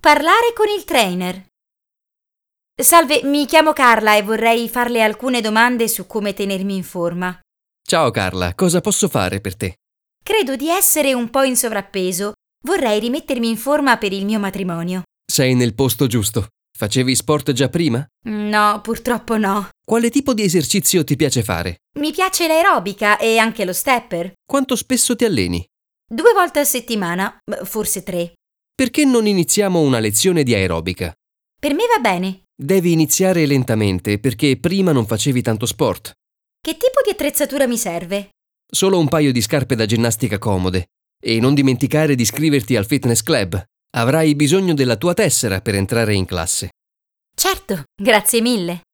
Parlare con il trainer. Salve, mi chiamo Carla e vorrei farle alcune domande su come tenermi in forma. Ciao Carla, cosa posso fare per te? Credo di essere un po' in sovrappeso. Vorrei rimettermi in forma per il mio matrimonio. Sei nel posto giusto. Facevi sport già prima? No, purtroppo no. Quale tipo di esercizio ti piace fare? Mi piace l'aerobica e anche lo stepper. Quanto spesso ti alleni? 2 volte a settimana, forse 3. Perché non iniziamo una lezione di aerobica? Per me va bene. Devi iniziare lentamente perché prima non facevi tanto sport. Che tipo di attrezzatura mi serve? Solo un paio di scarpe da ginnastica comode. E non dimenticare di iscriverti al fitness club. Avrai bisogno della tua tessera per entrare in classe. Certo, grazie mille.